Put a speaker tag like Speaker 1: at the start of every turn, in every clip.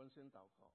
Speaker 1: 们先祷告。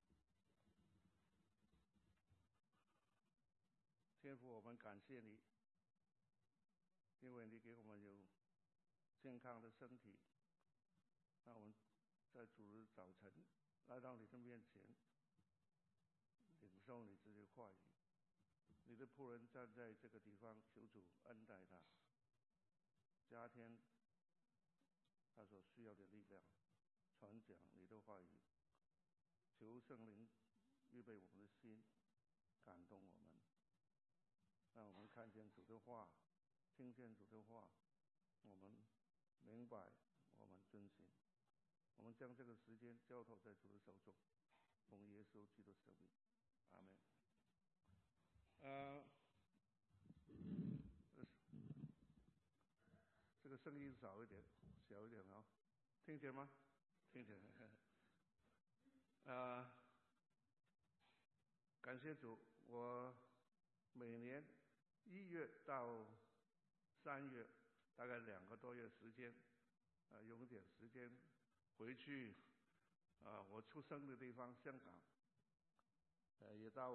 Speaker 1: 天父，我们感谢你，因为你给我们有健康的身体，让我们在主日早晨来到你的面前，领受你这些话语。你的仆人站在这个地方，求主恩待他，加添他所需要的力量，传讲你的话语。求圣灵预备我们的心，感动我们，让我们看见主的话，听见主的话，我们明白，我们遵行。我们将这个时间交托在主的手中，奉耶稣基督的圣名，阿门。这个声音少一点，小一点啊，听见吗？听见。感谢主，我每年1月到3月，大概2个多月时间，用点时间回去我出生的地方香港，也到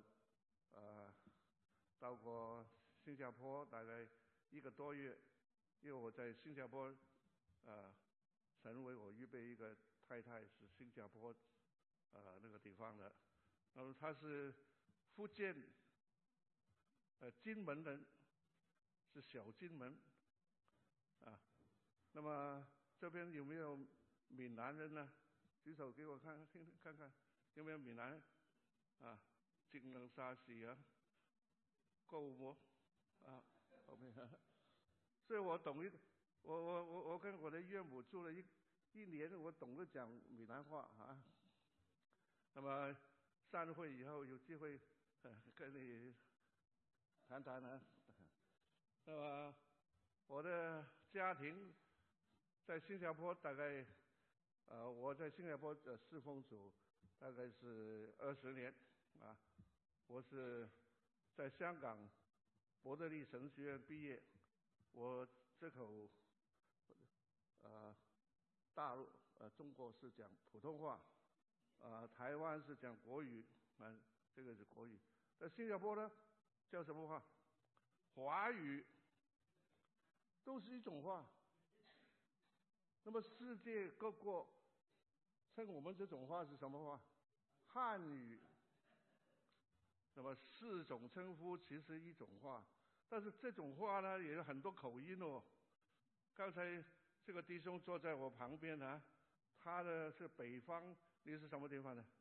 Speaker 1: 过新加坡，大概1个多月，因为我在新加坡神为我预备一个太太是新加坡那个地方的，那么她是福建金门人，是小金门那么这边有没有闽南人呢？举手给我看看，有没有闽南人金能沙西啊，够不？OK， 所以我懂我跟我的岳母住了一年，我懂得讲闽南话那么散会以后有机会跟你谈谈那么我的家庭在新加坡，大概我在新加坡侍奉主大概是20年我是在香港伯德利神学院毕业，我这口大陆中国是讲普通话台湾是讲国语这个是国语。在新加坡呢叫什么话？华语，都是一种话。那么世界各国称我们这种话是什么话？汉语。那么4种称呼其实一种话，但是这种话呢也有很多口音哦。刚才这个弟兄坐在我旁边他的是北方，你是什么地方的？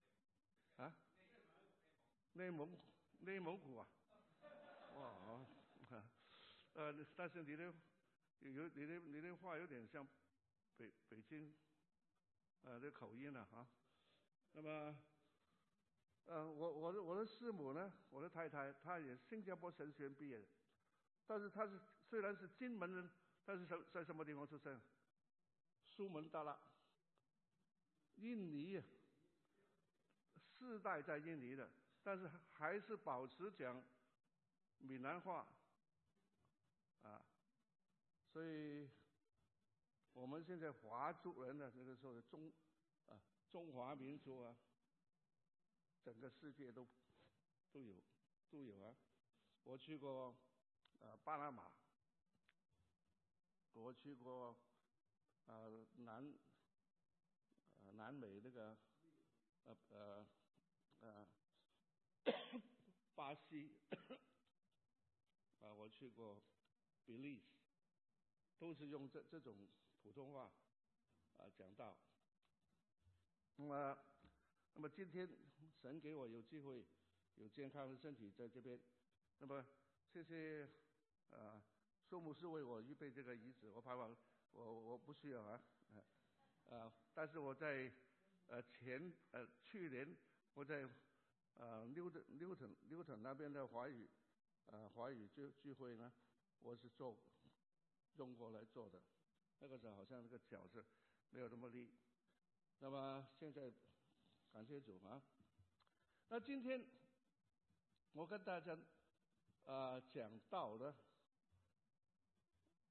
Speaker 1: 内蒙古啊？哇但是你的话有点像北京的口音那么我的师母呢，我的太太，她也新加坡神学院毕业的，但是她虽然是金门人，但是在什么地方出生？苏门答腊，印尼，4代在印尼的，但是还是保持讲闽南话所以我们现在华族人呢，这个时候中华民族整个世界都有我去过巴拿马，我去过南美那个巴西我去过比利时，都是用这种普通话讲道。那么今天神给我有机会有健康的身体在这边，那么谢谢苏牧师为我预备这个椅子，我盼望我不需要但是我在去年我在Newton 那边的华语聚会呢，我是用过来做的，那个时候好像那个脚是没有那么力。那么现在感谢主那今天我跟大家讲道的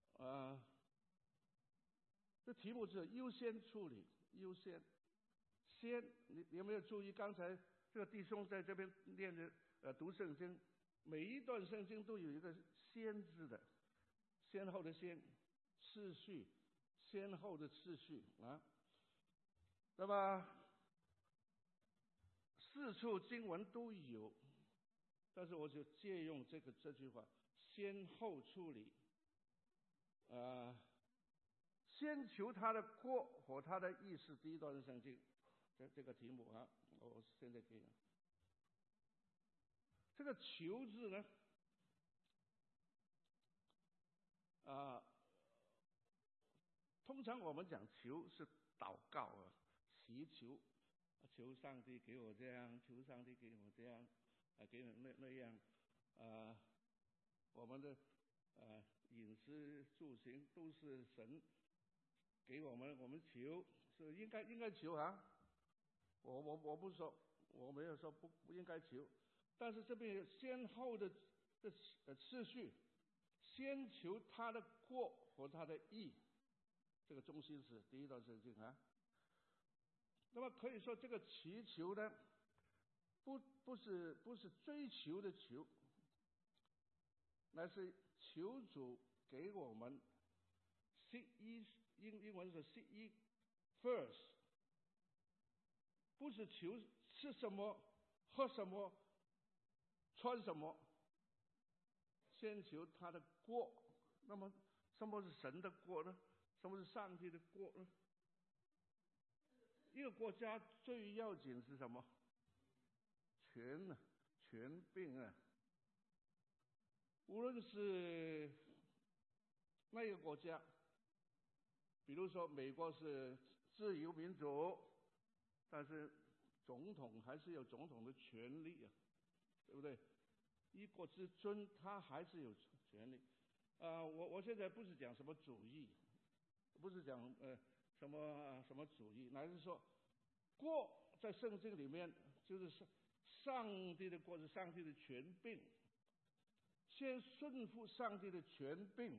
Speaker 1: 这题目是优先处理，优先先，你有没有注意刚才这个弟兄在这边念的读圣经，每一段圣经都有一个先字的，先后的先，次序，先后的次序啊。那么四处经文都有，但是我就借用这句话，先后处理，先求他的国和他的义是第一段圣经，这个题目啊，我现在可以。这个求字呢，通常我们讲求是祷告啊，祈求，求上帝给我这样，求上帝给我这样，给我那样，我们的饮食住行都是神给我们，我们求是应该求啊。我不说，我没有说不应该求，但是这边有先后的次序，先求他的国和他的义，这个中心是第一段圣经啊。那么可以说这个祈求呢，不是追求的求，乃是求主给我们 seek ye， 英文是 seek ye first， 不是求吃什么喝什么穿什么，先求他的国。那么什么是神的国呢？什么是上帝的国呢？一个国家最要紧是什么？权柄啊！无论是那个国家，比如说美国是自由民主，但是总统还是有总统的权利啊，对不对？一国之尊，他还是有权利。我现在不是讲什么主义，不是讲什么主义，乃是说国在圣经里面就是上帝的国，是上帝的权柄，先顺服上帝的权柄。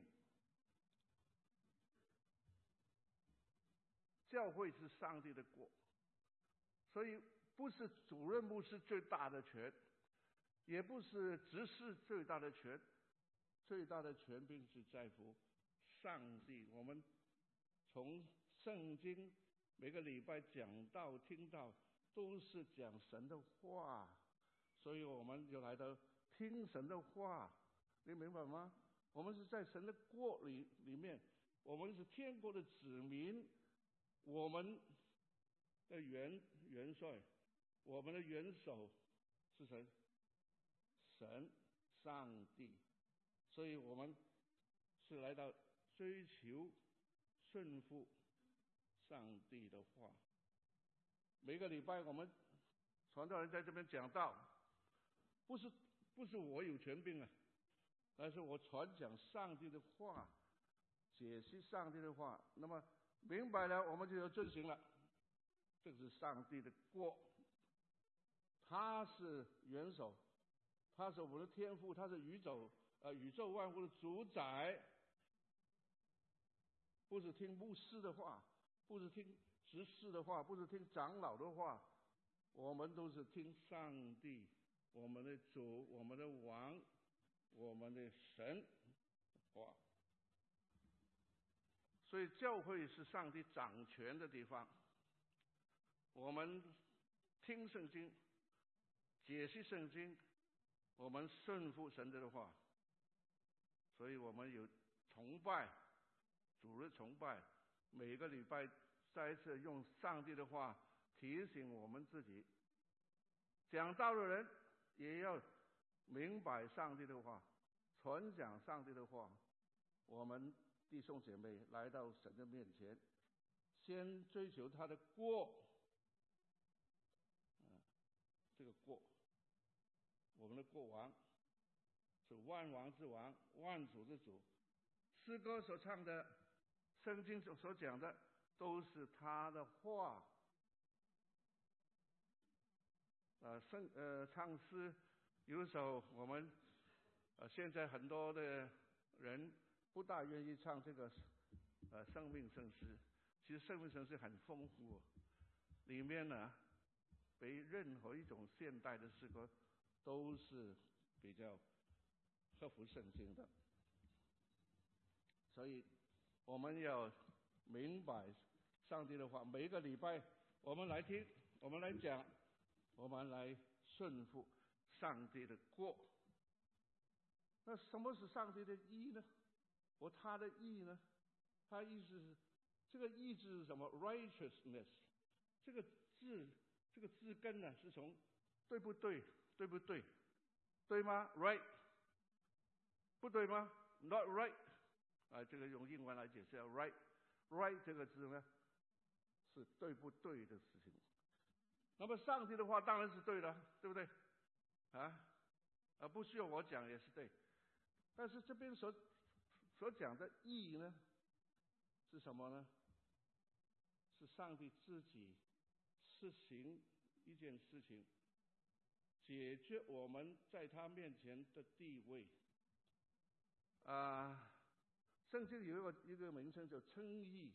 Speaker 1: 教会是上帝的国，所以不是主任牧师最大的权，也不是执事最大的权，最大的权柄是在乎上帝。我们从圣经每个礼拜讲道听到都是讲神的话，所以我们就来到听神的话，你明白吗？我们是在神的国里面，我们是天国的子民，我们的元帅，我们的元首是谁？神，上帝。所以我们是来到追求顺服上帝的话。每个礼拜我们传道人在这边讲道，不是我有权柄啊，而是我传讲上帝的话，解析上帝的话。那么明白了，我们就要遵行了。这是上帝的国，他是元首，他是我们的天父，他是宇宙万物的主宰。不是听牧师的话，不是听执事的话，不是听长老的话，我们都是听上帝，我们的主，我们的王，我们的神话。所以教会是上帝掌权的地方，我们听圣经，解析圣经，我们顺服神的话。所以我们有崇拜，主日崇拜，每个礼拜再一次用上帝的话提醒我们自己。讲道的人也要明白上帝的话，传讲上帝的话。我们弟兄姐妹来到神的面前，先追求他的国，这个国，我们的国王是万王之王，万主之主。诗歌所唱的，圣经所讲的，都是他的话。唱诗，有时候我们现在很多的人不大愿意唱这个生命圣诗。其实生命圣诗很丰富， 里面呢，比任何一种现代的诗歌都是比较合乎圣经的。所以我们要明白上帝的话，每一个礼拜我们来听，我们来讲，我们来顺服上帝的国。那什么是上帝的义呢？他的义呢？他的意思是，这个义字是什么 ？righteousness， 这个字根呢，是从对不对？对不对？对吗 ？Right， 不对吗 ？Not right。这个用英文来解释 ，right 这个字呢，是对不对的事情。那么上帝的话当然是对的，对不对？不需要我讲也是对。但是这边所讲的义呢，是什么呢？是上帝自己实行一件事情，解决我们在他面前的地位。圣经有一个名称叫称义。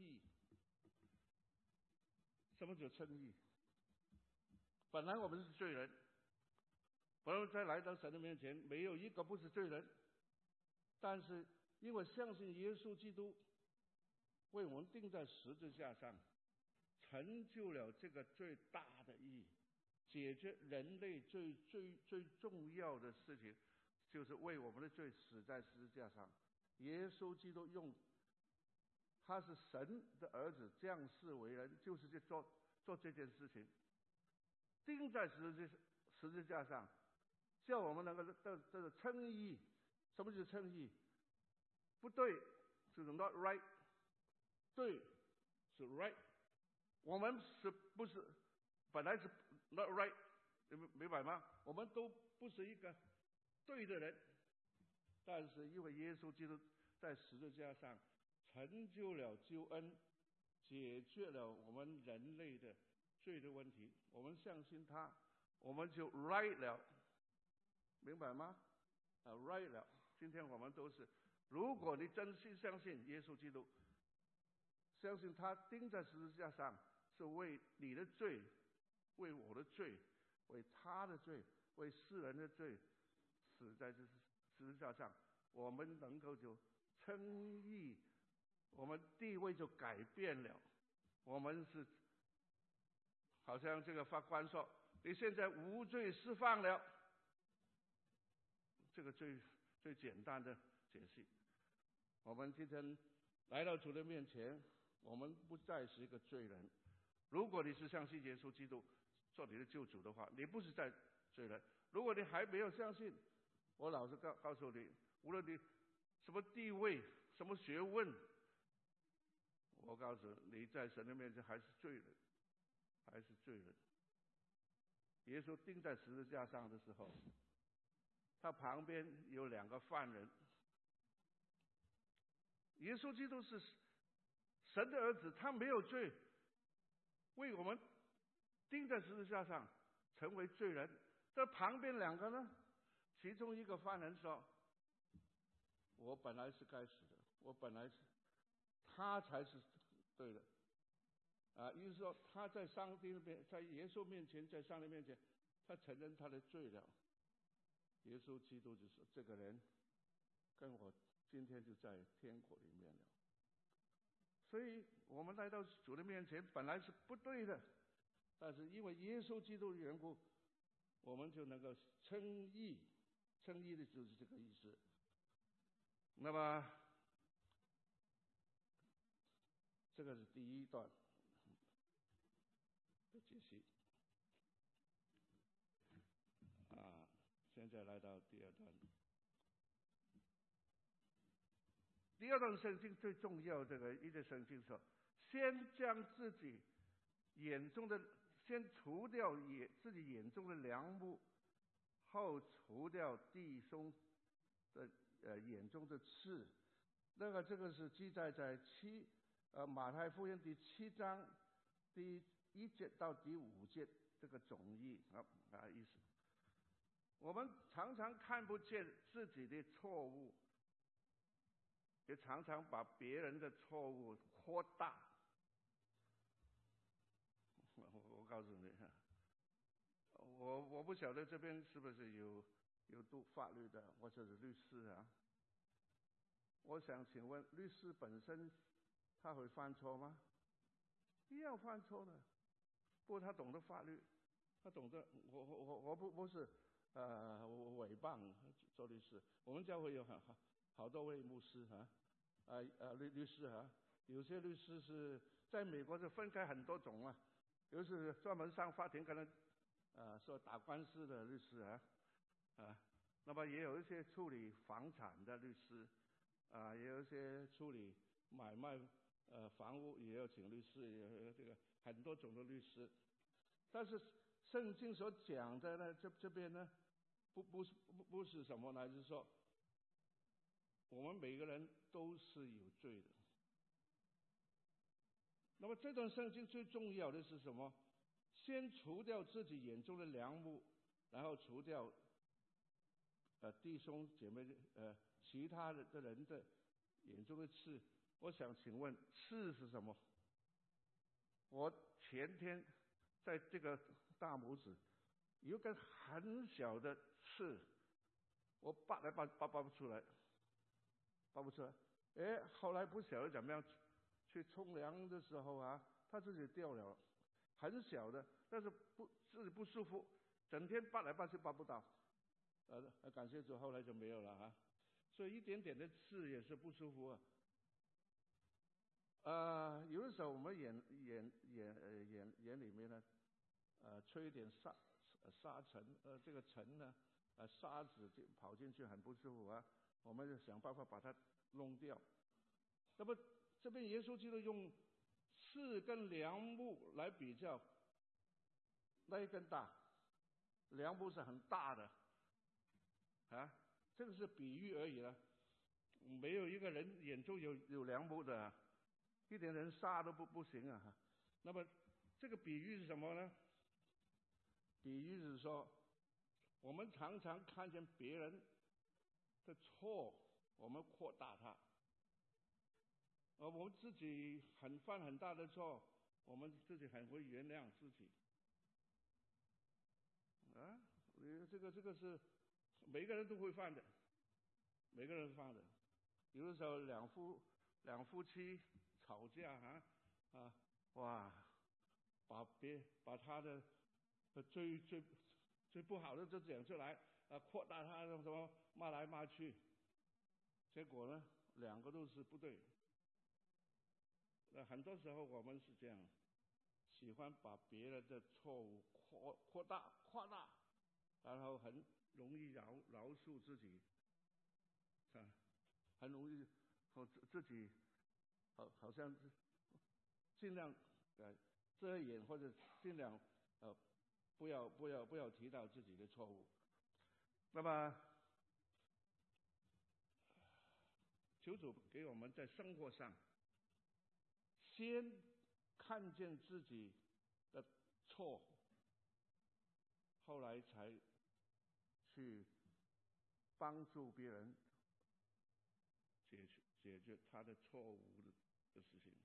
Speaker 1: 什么叫称义？本来我们是罪人，本来在来到神的面前，没有一个不是罪人。但是因为相信耶稣基督为我们钉在十字架上，成就了这个最大的义，解决人类最重要的事情，就是为我们的罪死在十字架上。耶稣基督他是神的儿子，降世为人，就是去做这件事情，钉在十字架上，叫我们能够这个称义。什么是称义？不对就是 not right， 对是 right。我们是不是本来是 not right， 明白吗？我们都不是一个对的人，但是因为耶稣基督在十字架上成就了救恩，解决了我们人类的罪的问题，我们相信他，我们就 right 了，明白吗？right 了。今天我们都是，如果你真心相信耶稣基督，相信他钉在十字架上是为你的罪，为我的罪，为他的罪，为世人的罪死在这十字架上，我们能够就称义，我们地位就改变了。我们是好像这个法官说，你现在无罪释放了，这个最简单的解析。我们今天来到主的面前，我们不再是一个罪人。如果你是相信耶稣基督做你的救主的话，你不是在罪人。如果你还没有相信，我老实告诉你，无论你什么地位、什么学问，我告诉你，在神的面前还是罪人，还是罪人。耶稣钉在十字架上的时候，他旁边有2个犯人。耶稣基督是神的儿子，他没有罪，为我们钉在十字架上成为罪人。这旁边2个呢，其中一个犯人说，我本来是该死的，我本来是他才是对的。意思说他在上帝那边，在耶稣面前，在上帝面前，他承认他的罪了。耶稣基督就说，这个人跟我今天就在天国里面了。所以我们来到主的面前本来是不对的，但是因为耶稣基督的缘故，我们就能够称义。称义的就是这个意思。那么这个是第一段的解析。现在来到第二段。第二段圣经最重要的一个圣经说，先将自己眼中的，先除掉自己眼中的梁木，后除掉弟兄的眼中的刺。这个是记载在马太福音第7章第1节到第5节这个总义意思。我们常常看不见自己的错误，也常常把别人的错误扩大。 告诉你，我不晓得这边是不是有读法律的或者是律师啊？我想请问，律师本身他会犯错吗？一样犯错的，不过他懂得法律，他懂得我不是诽谤做律师。我们教会有好多位牧师律师啊，有些律师是在美国是分开很多种啊，有是专门上法庭可能说打官司的律师那么也有一些处理房产的律师也有一些处理买卖房屋也有请律师，也有这个很多种的律师。但是圣经所讲的呢，这边呢，不是什么呢？就是说，我们每个人都是有罪的。那么这段圣经最重要的是什么？先除掉自己眼中的梁木，然后除掉弟兄姐妹其他的人的眼中的刺。我想请问，刺是什么？我前天在这个大拇指有根很小的刺，我拔来拔不出来，拔不出来。后来不晓得怎么样，去冲凉的时候它自己掉了，很小的，但是自己不舒服，整天拔来拔去拔不到。感谢主，后来就没有了所以一点点的刺也是不舒服有的时候我们眼里面呢，吹一点沙尘，这个尘呢，沙子就跑进去，很不舒服我们就想办法把它弄掉。那么这边耶稣基督用刺跟梁木来比较，那一根大，梁木是很大的这个是比喻而已了，没有一个人眼中有梁木的一点人杀都不行那么这个比喻是什么呢？比喻是说，我们常常看见别人的错，我们扩大它，而我们自己犯很大的错，我们自己很会原谅自己这个是每个人都会犯的，每个人犯的。有的时候两夫妻吵架哇，把他的最不好的就讲出来扩大他什么骂来骂去，结果呢两个都是不对。很多时候我们是这样，喜欢把别人的错误扩大，然后很容易饶恕自己很容易自己好像尽量遮掩或者尽量不要提到自己的错误。那么求主给我们在生活上先看见自己的错，后来才去帮助别人解决他的错误的事情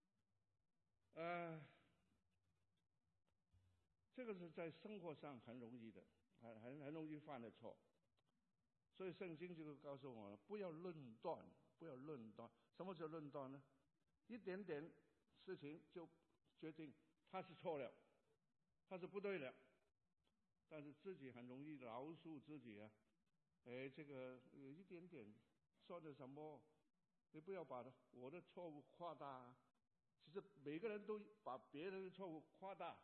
Speaker 1: 这个是在生活上很容易的，很容易犯的错。所以圣经就告诉我们，不要论断。什么叫论断呢？一点点事情就决定他是错了，他是不对了，但是自己很容易饶恕自己这个一点点说的什么，你不要把我的错误扩大其实每个人都把别人的错误扩大，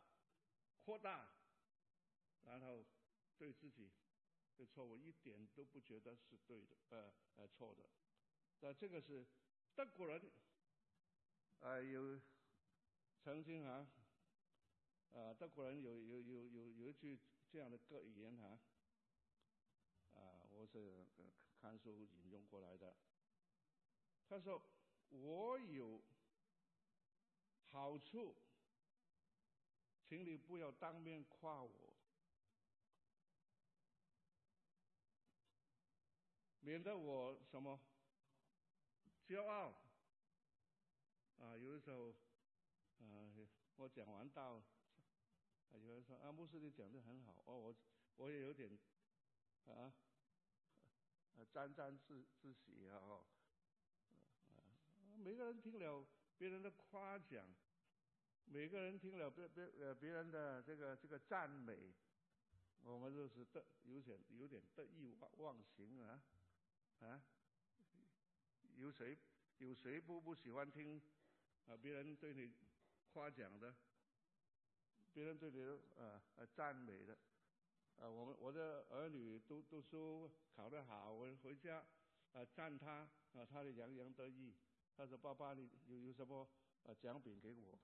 Speaker 1: 然后对自己的错误一点都不觉得是对的错的。这个是德国人有曾经德国人有一句这样的格言我是看书引用过来的。他说：“我有好处，请你不要当面夸我，免得我什么骄傲有的时候我讲完道有人说牧师你讲得很好我也有点啊沾自喜每个人听了别人的夸奖，每个人听了别人的这个赞美，我们就是有点得意忘形有谁不喜欢听别人对你夸奖的，别人对你赞美的我的儿女读书考得好，我回家赞他他的洋洋得意。他说：“爸爸，你有什么奖品给我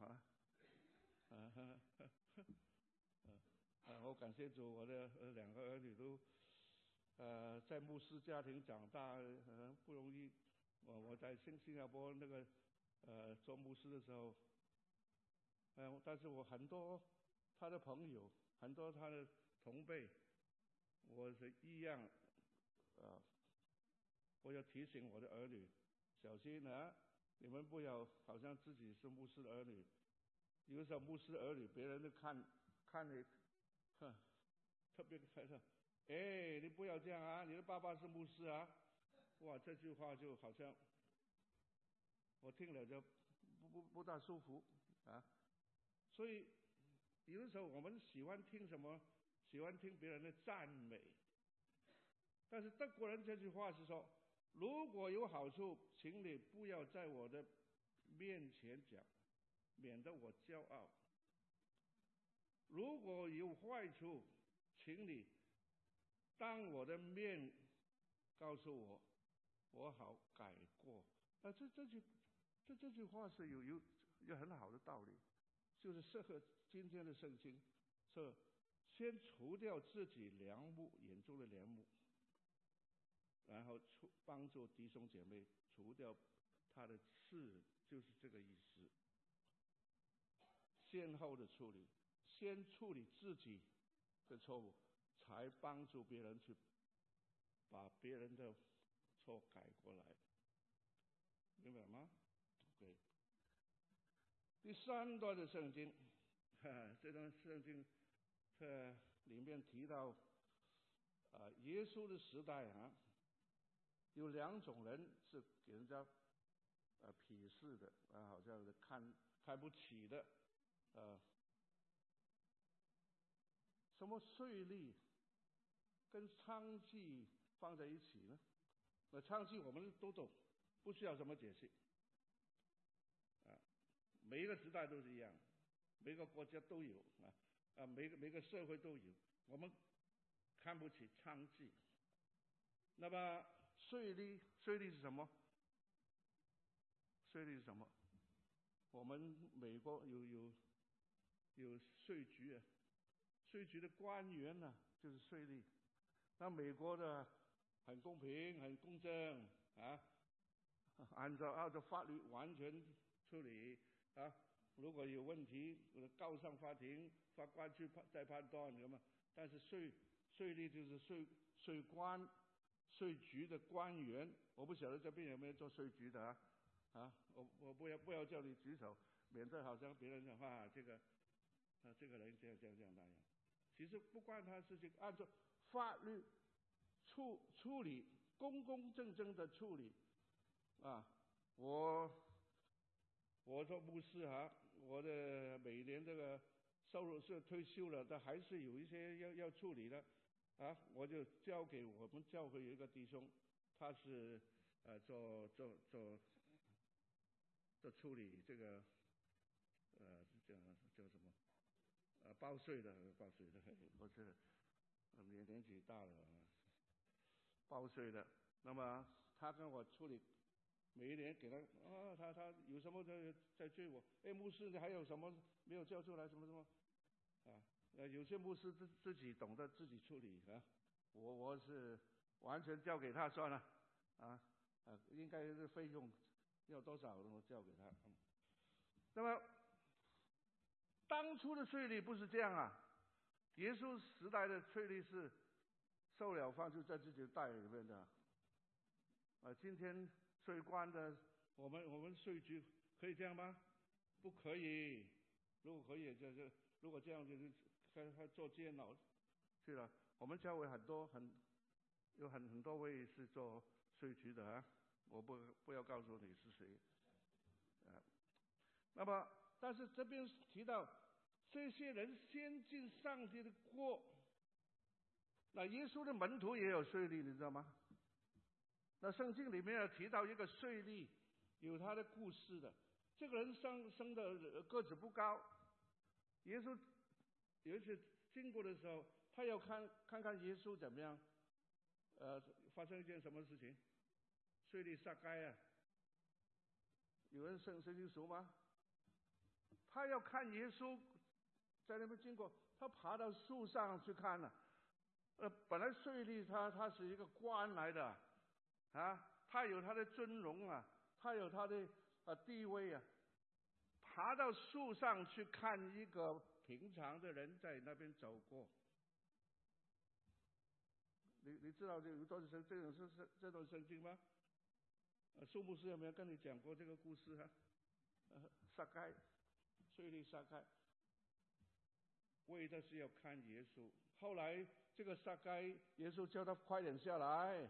Speaker 1: 我感谢主，我的2个儿女都在牧师家庭长大，不容易。我在新加坡那个做牧师的时候，但是我很多他的朋友，很多他的同辈，我是一样我要提醒我的儿女小心你们不要好像自己是牧师的儿女，有时候牧师的儿女别人都看你特别开心，你不要这样你的爸爸是牧师哇，这句话就好像我听了就不大舒服所以有的时候我们喜欢听什么？喜欢听别人的赞美，但是德国人这句话是说，如果有好处，请你不要在我的面前讲，免得我骄傲；如果有坏处，请你当我的面告诉我，我好改过。这句话是有很好的道理，就是适合今天的圣经，是先除掉自己眼中的梁木，然后帮助弟兄姐妹除掉他的刺，就是这个意思。先后的处理，先处理自己的错误，才帮助别人去把别人的错改过来，明白吗？对。第3段的圣经，这段圣经里面提到耶稣的时代有2种人是给人家鄙视的好像是看不起的什么税吏跟娼妓放在一起呢？娼妓我们都懂，不需要什么解释每一个时代都是一样，每个国家都有每个社会都有，我们看不起娼妓。那么税吏是什么？税吏是什么？我们美国有税局税局的官员就是税吏。那美国的很公平很公正按照法律完全处理如果有问题告上法庭，法官去再判断但是税吏就是税官税局的官员。我不晓得这边有没有做税局的我不要叫你举手，免得好像别人讲话这个人这样那样。其实不关他事情，按照法律处理，公公正正的处理我做牧师我的每年这个收入是退休了，但还是有一些要处理的我就交给我们教会有一个弟兄，他是做处理这个叫什么报税的，我是年纪大了报税的。那么他跟我处理，每一年给他他有什么在追我，牧师你还有什么没有交出来什么有些牧师自己懂得自己处理我是完全交给他算了应该是费用要多少我交给他那么当初的税吏不是这样耶稣时代的税吏是受了放就在自己的袋里面的今天税官的我们税局可以这样吗？不可以。如果可以如果这样就是他做监牢去了。我们教会有很多位是做税局的啊，我不要告诉你是谁啊。那么，但是这边提到这些人先进上帝的国，那耶稣的门徒也有税吏，你知道吗？那圣经里面有提到一个税吏，有他的故事的。这个人生的个子不高，耶稣有一次经过的时候，他要看看耶稣怎么样。发生一件什么事情？税吏撒该啊，有人圣经熟吗？他要看耶稣在那边经过，他爬到树上去看了。本来税吏他是一个官来的啊，他有他的尊荣啊，他有他的地位啊，爬到树上去看一个平常的人在那边走过。你知道有多少这段圣经吗？苏牧师有没有跟你讲过这个故事啊？撒该，税吏撒该，为的是要看耶稣。后来这个撒该，耶稣叫他快点下来，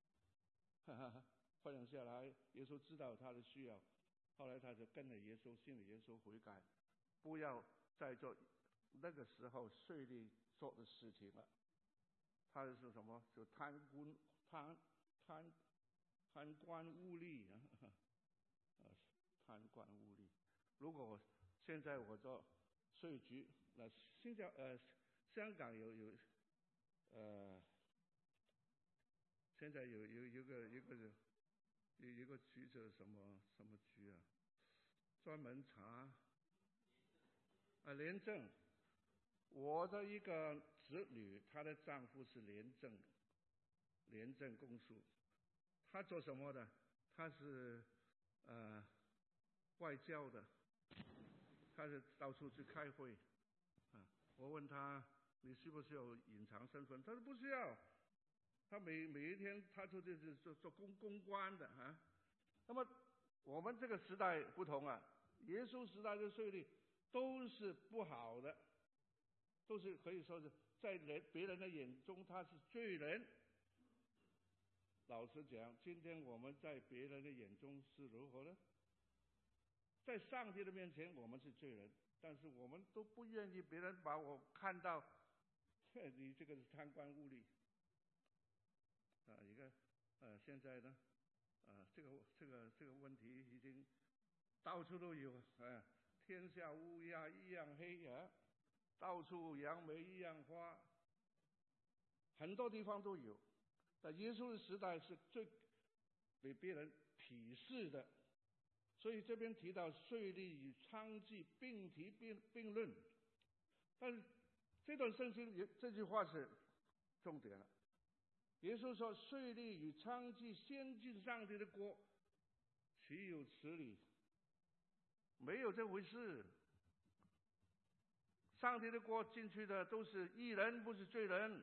Speaker 1: 快点下来。耶稣知道他的需要，后来他就跟着耶稣，信了耶稣悔改，不要再做那个时候税吏做的事情了。他是什么？就贪官污吏啊，贪官污吏。如果现在我做税局，那香港现在有一个局叫什么局啊？专门查廉政。我的一个侄女，她的丈夫是廉政公署。他做什么的？他是外交的，他是到处去开会啊。我问他，你需不需要隐藏身份？他说不需要。他每一天他出去是做公关的啊。那么我们这个时代不同啊，耶稣时代的税吏都是不好的，都是可以说是在别人的眼中他是罪人。老实讲，今天我们在别人的眼中是如何呢？在上帝的面前我们是罪人，但是我们都不愿意别人把我看到你这个是贪官污吏啊。你看现在呢这个问题已经到处都有天下乌鸦一样黑啊，到处扬眉一样花，很多地方都有。在耶稣的时代是最被别人鄙视的，所以这边提到税吏与娼妓并提并论。但是这段圣经这句话是重点了。耶稣说税吏与娼妓先进上帝的国，岂有此理？没有这回事。上帝的国进去的都是义人，不是罪人。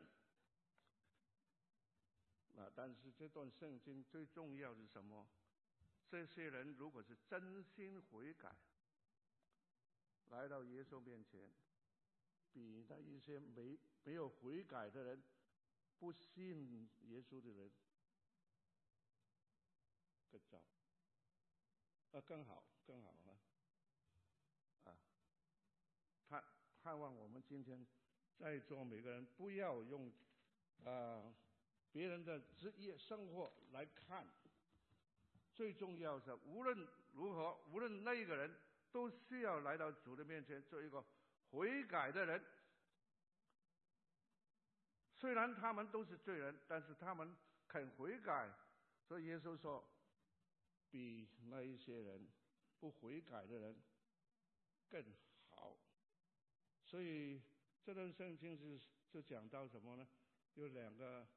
Speaker 1: 但是这段圣经最重要是什么？这些人如果是真心悔改，来到耶稣面前，比那一些没有悔改的人，不信耶稣的人更糟更好盼望我们今天在座每个人不要用别人的职业生活来看。最重要是无论如何，无论那一个人都需要来到主的面前做一个悔改的人。虽然他们都是罪人，但是他们肯悔改，所以耶稣说比那一些人不悔改的人更好。所以这段圣经就讲到什么呢？有两个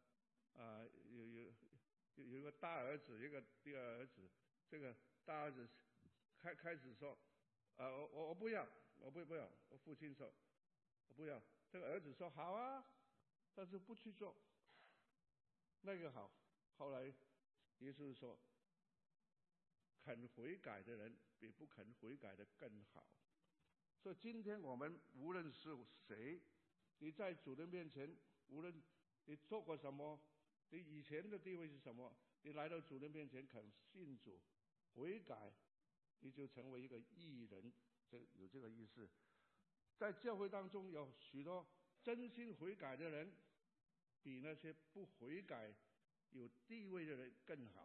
Speaker 1: 有一个大儿子，一个第二儿子。这个大儿子开始说我不要，我父亲说我不要。这个儿子说好啊，但是不去做。那个好。后来耶稣说肯悔改的人比不肯悔改的更好。所以今天我们无论是谁， 你在主的面前，无论你做过什么，你以前的地位是什么，你来到主的面前肯信主悔改，你就成为一个义人，有这个意思。在教会当中有许多真心悔改的人，比那些不悔改有地位的人更好。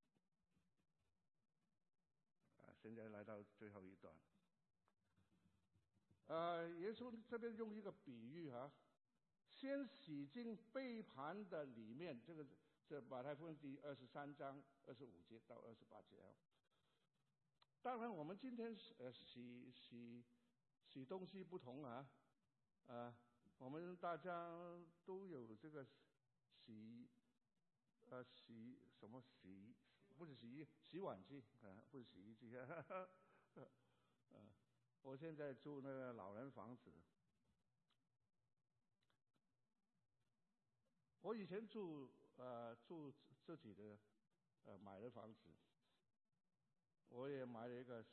Speaker 1: 现在来到最后一段，耶稣这边用一个比喻先洗净杯盘的里面，这马太福音第23章25节到28节。当然，我们今天洗东西不同我们大家都有这个不是洗碗机不是洗衣机我现在住那个老人房子，我以前住自己的买的房子，我也买了一个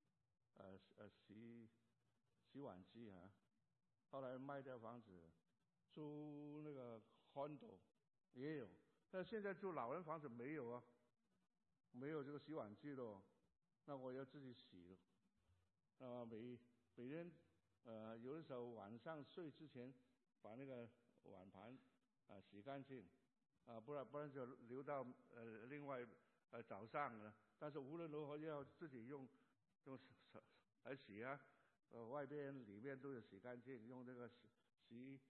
Speaker 1: 洗碗机后来卖掉房子，租那个 condo 也有，但现在住老人房子没有没有这个洗碗机了，那我要自己洗了。每天有的时候晚上睡之前把那个碗盘洗干净不然就留到另外早上了。但是无论如何要自己用手来洗外边里面都有洗干净，用这个洗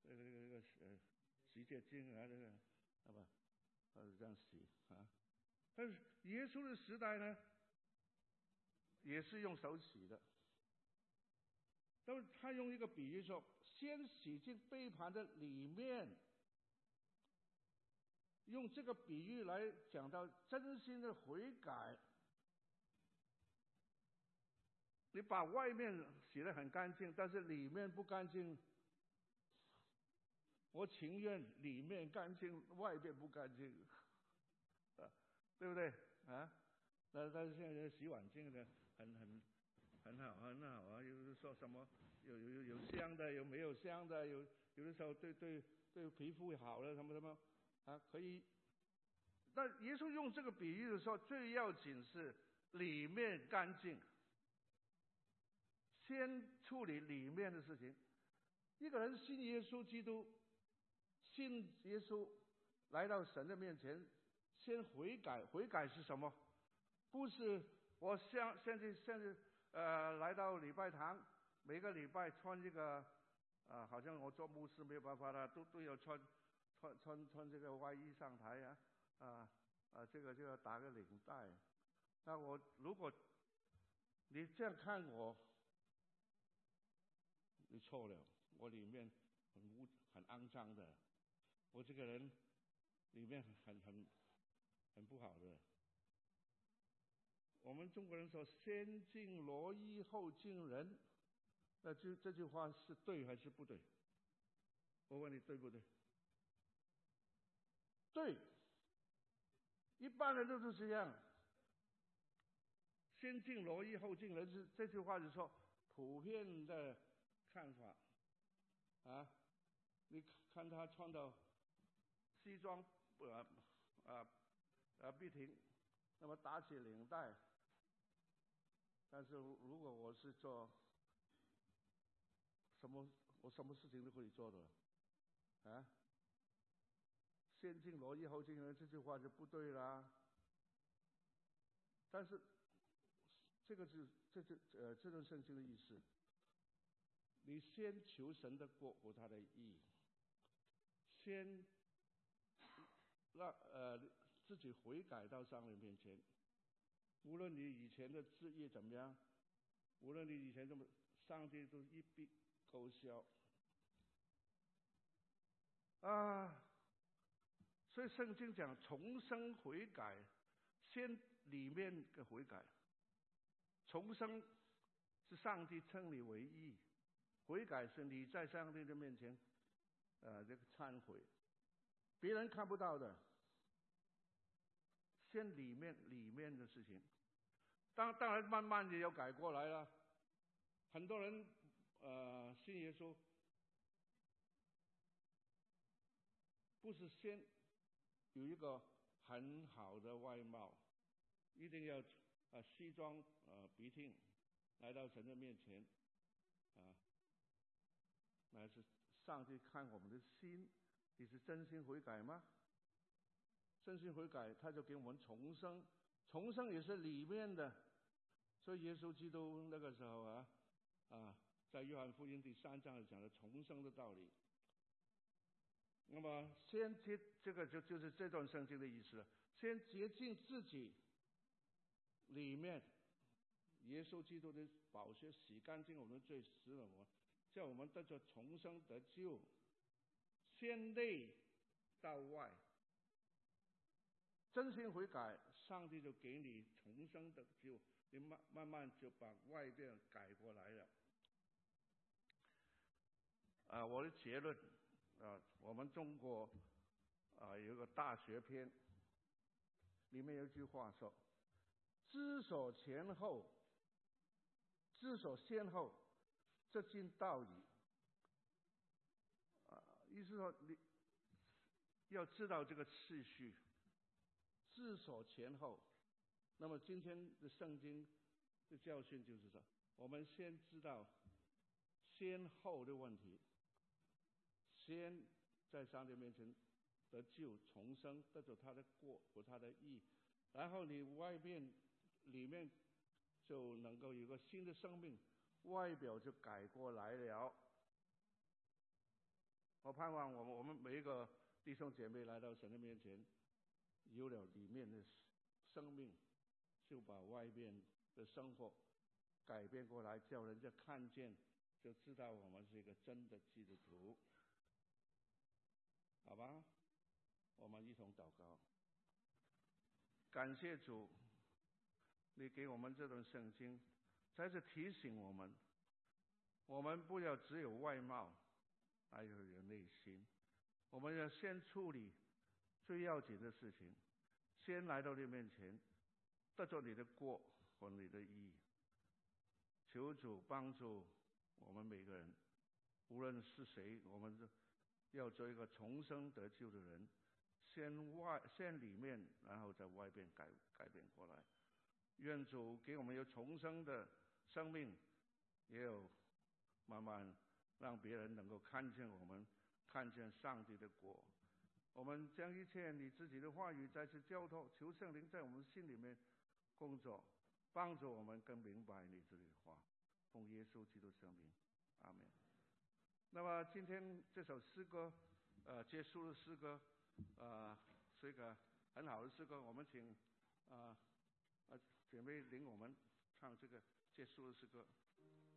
Speaker 1: 洁精这样洗但是耶稣的时代呢，也是用手洗的。但是他用一个比喻说，先洗净杯盘的里面，用这个比喻来讲到真心的悔改。你把外面洗得很干净，但是里面不干净，我情愿里面干净，外面不干净对不对但是现在洗碗巾的很好有说什么有香的，有没有香的，有的时候对皮肤好了什么可以。但耶稣用这个比喻的时候，最要紧是里面干净，先处理里面的事情。一个人信耶稣基督，信耶稣来到神的面前，先悔改。悔改是什么？不是我现在来到礼拜堂，每个礼拜穿这个好像我做牧师没有办法了，都要穿这个外衣上台这个就要打个领带。那如果你这样看我，你错了，我里面很肮脏的，我这个人里面很不好的。我们中国人说先敬罗衣后敬人，那这句话是对还是不对？我问你对不对？对，一般人都是这样。先敬罗衣后敬人，这句话是说普遍的看法你看他穿到西装笔挺，那么打起领带。但是如果我是做我什么事情都可以做的先敬罗衣后敬人，这句话就不对啦。但是这段圣经的意思，你先求神的国和他的义，先让自己悔改到上帝面前。无论你以前的志业怎么样，无论你以前怎么，上帝都一笔勾销所以圣经讲重生悔改，先里面的悔改。重生是上帝称你为义，悔改是你在上帝的面前这个忏悔，别人看不到的，先里面的事情。当然慢慢也要改过来了。很多人信耶稣不是先有一个很好的外貌，一定要西装笔挺来到神的面前啊，乃是上帝看我们的心，你是真心悔改吗？真心悔改，他就给我们重生，重生也是里面的。所以耶稣基督那个时候在约翰福音第3章讲的重生的道理。那么先这个就是这段圣经的意思，先洁净自己里面，耶稣基督的宝血洗干净我们的罪，使我们叫我们得着重生得救，先内到外，真心悔改，上帝就给你重生得救，你慢慢就把外边改过来了。我的结论我们中国有一个大学篇，里面有一句话说：知所前后，知所先后，则近道矣。意思说你要知道这个次序，知所前后。那么今天的圣经的教训就是说，我们先知道先后的问题，先在上帝面前得救重生，得着他的国和他的义，然后你外面里面就能够有个新的生命，外表就改过来了。我盼望我们每一个弟兄姐妹来到神的面前，有了里面的生命，就把外面的生活改变过来，叫人家看见，就知道我们是一个真的基督徒。好吧，我们一同祷告。感谢主，你给我们这段圣经，再次提醒我们，我们不要只有外貌，还有内心。我们要先处理最要紧的事情，先来到你面前，得着你的国和你的义。求主帮助我们每个人，无论是谁，我们要做一个重生得救的人，先里面，然后在外边改变过来。愿主给我们有重生的生命，也有慢慢让别人能够看见我们，看见上帝的国。我们将一切你自己的话语再次交托，求圣灵在我们心里面工作，帮助我们更明白你自己的话。奉耶稣基督圣名，阿门。那么今天这首诗歌结束的诗歌是一个很好的诗歌，我们请姐妹领我们唱这个结束的诗歌。